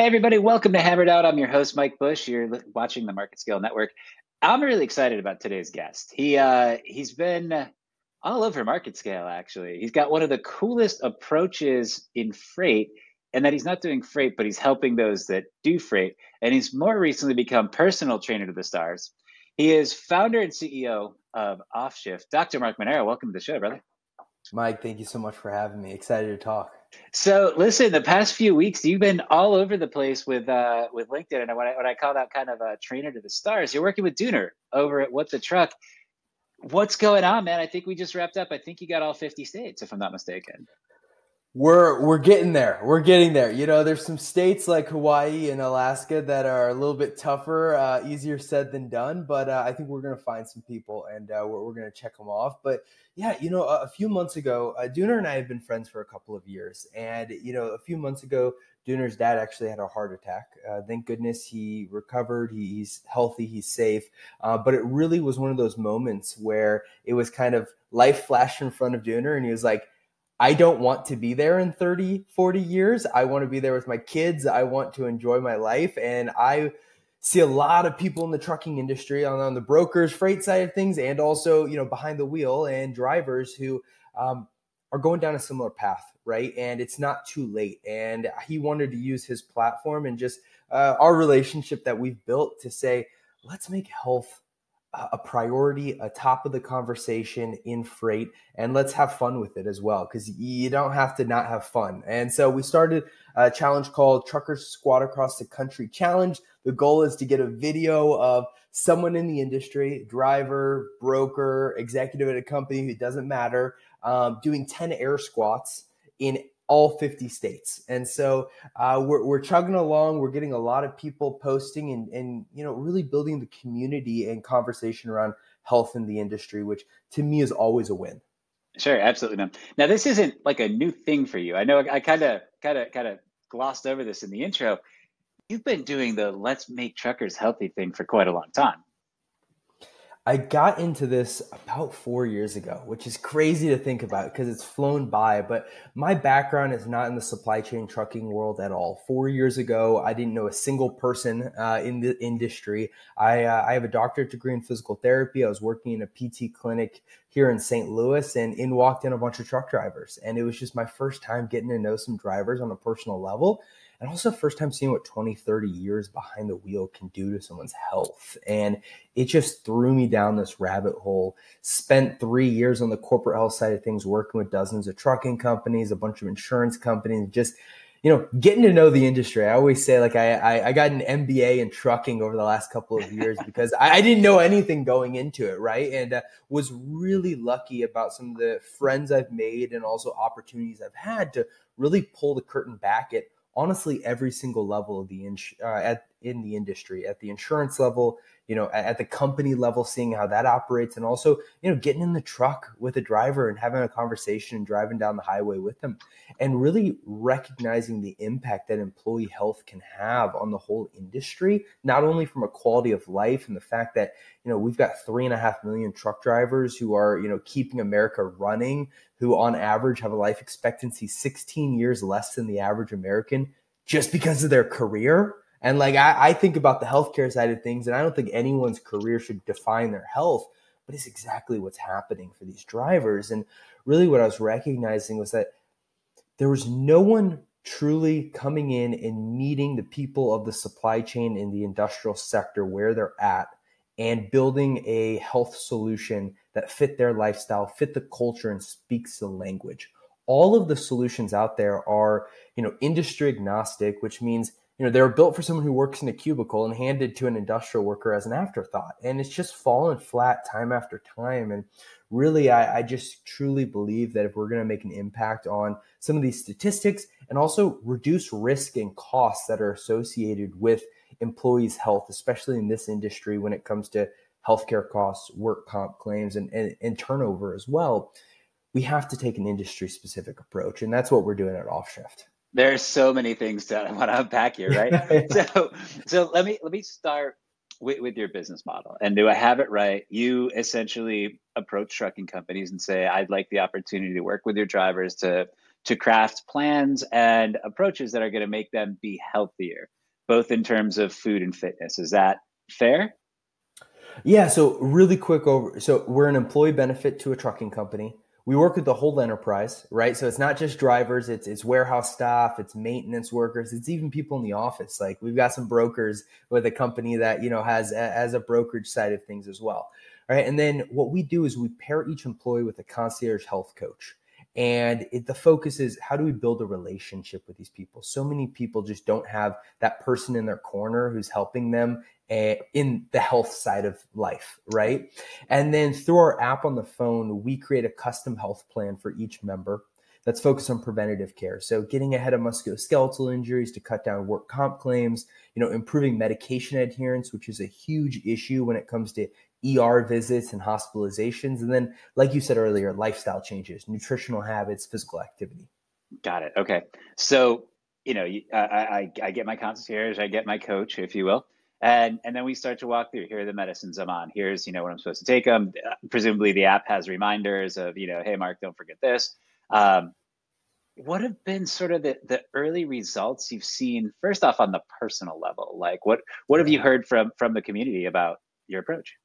Hey, everybody, welcome to Hammered Out. I'm your host, Mike Bush. You're watching the Market Scale Network. I'm really excited about today's guest. He's been all over Market Scale, actually. He's got one of the coolest approaches in freight, and that he's not doing freight, but he's helping those that do freight. And he's more recently become personal trainer to the stars. He is founder and CEO of Offshift. Dr. Mark Monero, welcome to the show, brother. Mike, thank you so much for having me. Excited to talk. So listen, the past few weeks you've been all over the place with LinkedIn, and what I call that kind of a trainer to the stars. You're working with Dooner over at What the Truck. What's going on, man? I think we just wrapped up. I think you got all 50 states, if I'm not mistaken. We're getting there. We're getting there. You know, there's some states like Hawaii and Alaska that are a little bit tougher, easier said than done. But I think we're going to find some people and we're going to check them off. But yeah, you know, a few months ago, Dooner and I have been friends for a couple of years. And, you know, a few months ago, Dooner's dad actually had a heart attack. Thank goodness he recovered. He's healthy. He's safe. But it really was one of those moments where it was kind of life flashed in front of Dooner. And he was like, I don't want to be there in 30, 40 years. I want to be there with my kids. I want to enjoy my life. And I see a lot of people in the trucking industry on the brokers, freight side of things, and also, you know, behind the wheel and drivers who are going down a similar path, right? And it's not too late. And he wanted to use his platform and just our relationship that we've built to say, let's make health a priority, a top of the conversation in freight, and let's have fun with it as well, because you don't have to not have fun. And so we started a challenge called Truckers Squad Across the Country Challenge. The goal is to get a video of someone in the industry, driver, broker, executive at a company, it doesn't matter, doing 10 air squats in all 50 states. And so we're chugging along. We're getting a lot of people posting and you know, really building the community and conversation around health in the industry, which to me is always a win. Sure, absolutely. Now this isn't like a new thing for you. I know I kind of glossed over this in the intro. You've been doing the Let's Make Truckers Healthy thing for quite a long time. I got into this about 4 years ago, which is crazy to think about because it's flown by. But my background is not in the supply chain trucking world at all. 4 years ago, I didn't know a single person in the industry. I have a doctorate degree in physical therapy. I was working in a PT clinic here in St. Louis, and in walked in a bunch of truck drivers. And it was just my first time getting to know some drivers on a personal level. And also first time seeing what 20, 30 years behind the wheel can do to someone's health. And it just threw me down this rabbit hole. Spent 3 years on the corporate health side of things, working with dozens of trucking companies, a bunch of insurance companies, just, you know, getting to know the industry. I always say, like, I got an MBA in trucking over the last couple of years because I didn't know anything going into it, right? And was really lucky about some of the friends I've made and also opportunities I've had to really pull the curtain back at honestly every single level of the in the industry, at the insurance level, you know, at the company level, seeing how that operates, and also, you know, getting in the truck with a driver and having a conversation and driving down the highway with them, and really recognizing the impact that employee health can have on the whole industry, not only from a quality of life and the fact that, you know, we've got 3.5 million truck drivers who are, you know, keeping America running, who on average have a life expectancy 16 years less than the average American just because of their career. And like, I think about the healthcare side of things, and I don't think anyone's career should define their health, but it's exactly what's happening for these drivers. And really what I was recognizing was that there was no one truly coming in and meeting the people of the supply chain in the industrial sector where they're at and building a health solution that fit their lifestyle, fit the culture, and speaks the language. All of the solutions out there are, you know, industry agnostic, which means, you know, they're built for someone who works in a cubicle and handed to an industrial worker as an afterthought. And it's just fallen flat time after time. And really, I just truly believe that if we're going to make an impact on some of these statistics and also reduce risk and costs that are associated with employees' health, especially in this industry when it comes to healthcare costs, work comp claims, and turnover as well, we have to take an industry specific approach. And that's what we're doing at Offshift. There's so many things to I want to unpack here, right? So let me start with your business model. And do I have it right? You essentially approach trucking companies and say, I'd like the opportunity to work with your drivers to to craft plans and approaches that are going to make them be healthier, both in terms of food and fitness. Is that fair? Yeah, so really quick over. So we're an employee benefit to a trucking company. We work with the whole enterprise, right? So it's not just drivers, it's warehouse staff, it's maintenance workers, it's even people in the office. Like we've got some brokers with a company that, has a brokerage side of things as well. Right. And then what we do is we pair each employee with a concierge health coach. And the focus is how do we build a relationship with these people? So many people just don't have that person in their corner who's helping them in the health side of life, right? And then through our app on the phone, we create a custom health plan for each member that's focused on preventative care. So getting ahead of musculoskeletal injuries to cut down work comp claims, improving medication adherence, which is a huge issue when it comes to ER visits and hospitalizations. And then, like you said earlier, lifestyle changes, nutritional habits, physical activity. Got it. Okay. So, I get my concierge, I get my coach, if you will. And then we start to walk through. Here are the medicines I'm on. Here's, when I'm supposed to take them. Presumably the app has reminders of, hey, Mark, don't forget this. What have been sort of the early results you've seen, first off, on the personal level? Like what have you heard from the community about your approach?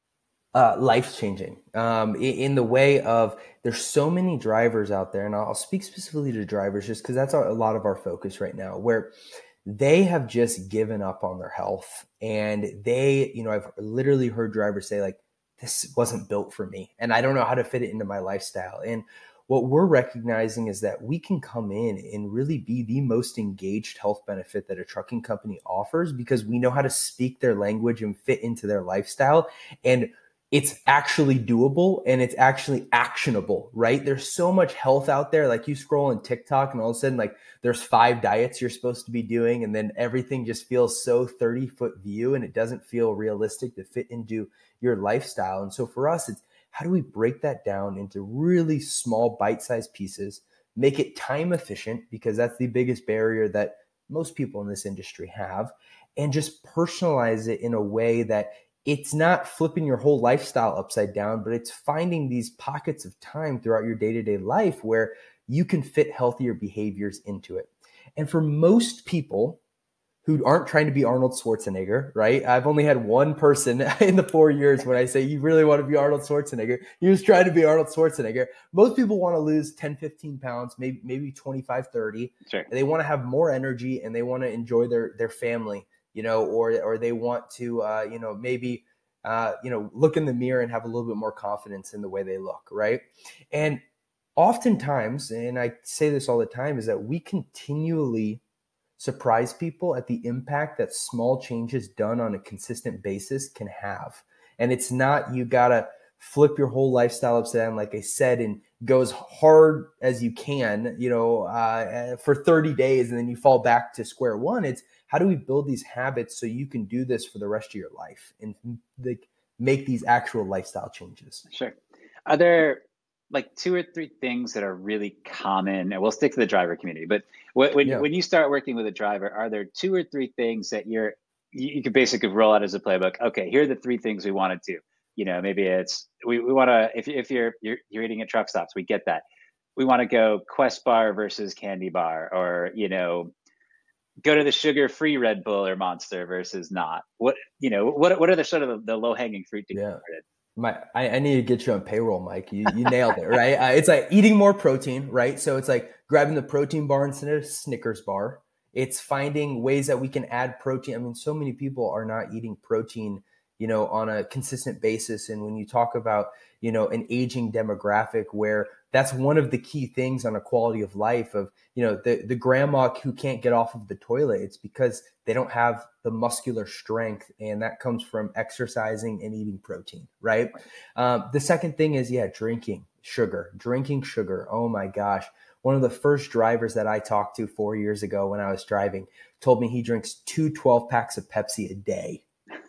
Life changing in the way of there's so many drivers out there, and I'll speak specifically to drivers just because that's a lot of our focus right now, where they have just given up on their health. And I've literally heard drivers say, like, this wasn't built for me and I don't know how to fit it into my lifestyle. And what we're recognizing is that we can come in and really be the most engaged health benefit that a trucking company offers because we know how to speak their language and fit into their lifestyle. And it's actually doable and it's actually actionable, right? There's so much health out there. Like you scroll on TikTok and all of a sudden, like there's 5 diets you're supposed to be doing. And then everything just feels so 30-foot view and it doesn't feel realistic to fit into your lifestyle. And so for us, it's how do we break that down into really small bite-sized pieces, make it time efficient because that's the biggest barrier that most people in this industry have, and just personalize it in a way that it's not flipping your whole lifestyle upside down, but it's finding these pockets of time throughout your day-to-day life where you can fit healthier behaviors into it. And for most people who aren't trying to be Arnold Schwarzenegger, right? I've only had one person in the 4 years when I say you really want to be Arnold Schwarzenegger, you're just trying to be Arnold Schwarzenegger. Most people want to lose 10, 15 pounds, maybe 25, 30. Sure. They want to have more energy and they want to enjoy their family, or they want to, maybe, look in the mirror and have a little bit more confidence in the way they look, right? And oftentimes, and I say this all the time, is that we continually surprise people at the impact that small changes done on a consistent basis can have. And it's not, you gotta flip your whole lifestyle upside down, like I said, and go as hard as you can, for 30 days, and then you fall back to square one. It's how do we build these habits so you can do this for the rest of your life and make these actual lifestyle changes? Sure. Are there like 2 or 3 things that are really common, and we'll stick to the driver community, but when you start working with a driver, are there 2 or 3 things that you could basically roll out as a playbook? Okay, here are the 3 things we want to do. Maybe it's we want to, if you're eating at truck stops, we get that. We want to go Quest bar versus candy bar, or go to the sugar-free Red Bull or Monster versus not. What are the sort of the low-hanging fruit to get started? I need to get you on payroll, Mike. You nailed it, right? It's like eating more protein, right? So it's like grabbing the protein bar instead of Snickers bar. It's finding ways that we can add protein. I mean, so many people are not eating protein, on a consistent basis. And when you talk about, an aging demographic where that's one of the key things on a quality of life of, the grandma who can't get off of the toilet, it's because they don't have the muscular strength. And that comes from exercising and eating protein, right? The second thing is, drinking sugar. Oh my gosh. One of the first drivers that I talked to 4 years ago when I was driving told me he drinks 2 12-packs of Pepsi a day.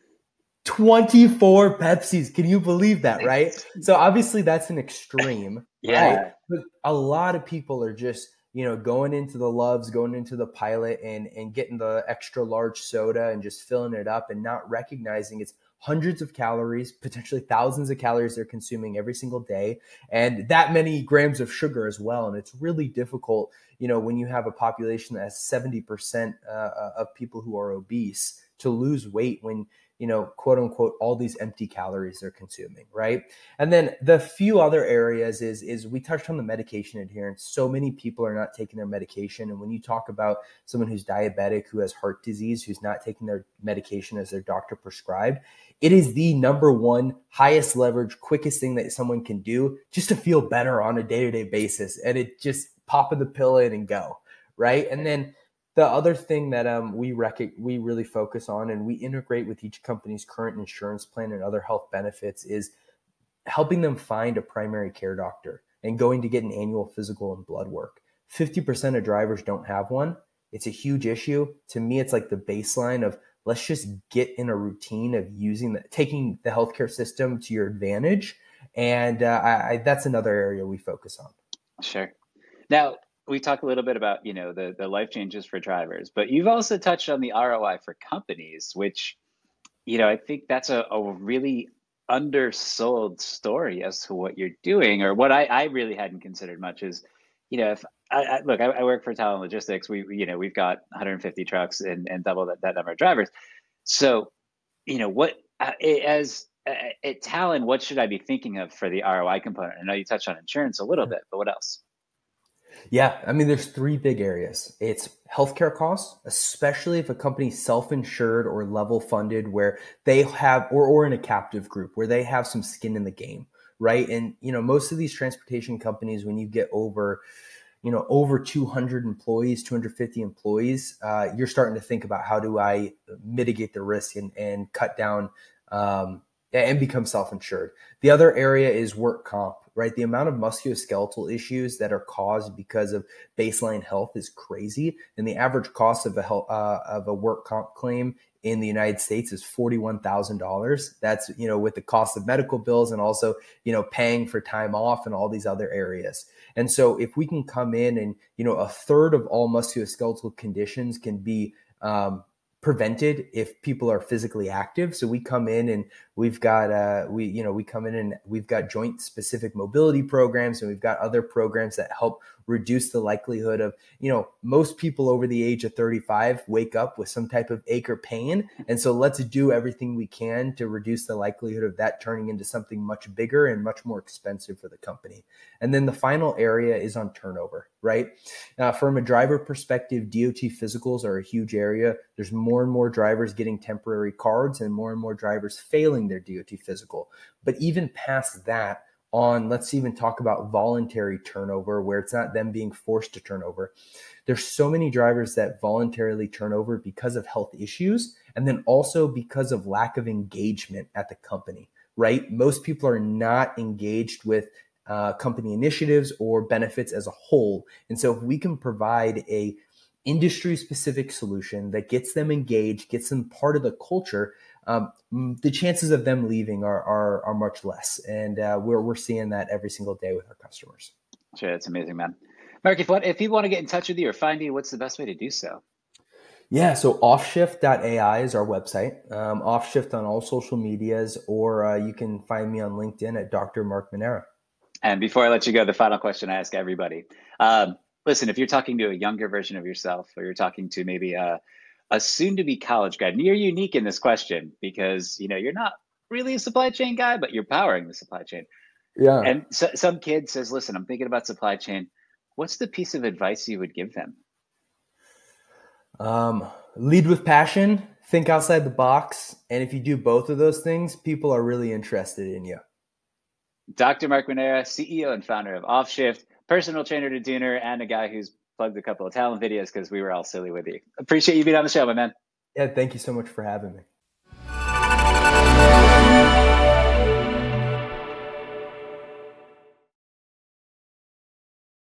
24 Pepsis. Can you believe that, right? So obviously that's an extreme, Yeah. right? But a lot of people are just, going into the Loves, going into the Pilot and getting the extra large soda and just filling it up and not recognizing it's hundreds of calories, potentially thousands of calories they're consuming every single day, and that many grams of sugar as well. And it's really difficult, when you have a population that has 70% of people who are obese, to lose weight when, quote unquote, all these empty calories they're consuming, right? And then the few other areas is we touched on the medication adherence. So many people are not taking their medication. And when you talk about someone who's diabetic, who has heart disease, who's not taking their medication as their doctor prescribed, it is the number one highest leverage, quickest thing that someone can do just to feel better on a day-to-day basis. And it just pop the pill in and go, right? And then the other thing that we really focus on, and we integrate with each company's current insurance plan and other health benefits, is helping them find a primary care doctor and going to get an annual physical and blood work. 50% of drivers don't have one. It's a huge issue. To me, it's like the baseline of let's just get in a routine of taking the healthcare system to your advantage. And that's another area we focus on. Sure. Now, we talked a little bit about, the life changes for drivers, but you've also touched on the ROI for companies, which, I think that's a really undersold story as to what you're doing, or what I really hadn't considered much is, if I work for Talon Logistics. We've got 150 trucks and double that number of drivers. So, at Talon, what should I be thinking of for the ROI component? I know you touched on insurance a little bit, but what else? Yeah, I mean, there's three big areas. It's healthcare costs, especially if a company's self-insured or level funded, where they have, or in a captive group where they have some skin in the game, right? And, most of these transportation companies, when you get over 200 employees, 250 employees, you're starting to think about how do I mitigate the risk and cut down and become self-insured. The other area is work comp, right? The amount of musculoskeletal issues that are caused because of baseline health is crazy. And the average cost of a work comp claim in the United States is $41,000. That's, with the cost of medical bills and also, paying for time off and all these other areas. And so if we can come in and, a third of all musculoskeletal conditions can be prevented if people are physically active. So we come in and we've got joint specific mobility programs, and we've got other programs that help reduce the likelihood of, most people over the age of 35 wake up with some type of ache or pain. And so let's do everything we can to reduce the likelihood of that turning into something much bigger and much more expensive for the company. And then the final area is on turnover, right? From a driver perspective, DOT physicals are a huge area. There's more and more drivers getting temporary cards and more drivers failing their DOT physical. But even past that, let's even talk about voluntary turnover, where it's not them being forced to turn over. There's so many drivers that voluntarily turn over because of health issues, and then also because of lack of engagement at the company, right? Most people are not engaged with company initiatives or benefits as a whole. And so if we can provide a industry specific solution that gets them engaged, gets them part of the culture, the chances of them leaving are much less. And we're seeing that every single day with our customers. Sure, that's amazing, man. Mark, if people want to get in touch with you or find you, what's the best way to do so? Yeah, so offshift.ai is our website. Offshift on all social medias, or you can find me on LinkedIn at Dr. Mark Manera. And before I let you go, the final question I ask everybody. Listen, if you're talking to a younger version of yourself, or you're talking to maybe a soon-to-be college grad, and you're unique in this question because you're not really a supply chain guy, but you're powering the supply chain. Yeah. And so, some kid says, listen, I'm thinking about supply chain. What's the piece of advice you would give them? Lead with passion, think outside the box. And if you do both of those things, people are really interested in you. Dr. Mark Manera, CEO and founder of Offshift, personal trainer to Dooner, and a guy who's plugged a couple of Talon videos because we were all silly with you. Appreciate you being on the show, my man. Yeah, thank you so much for having me.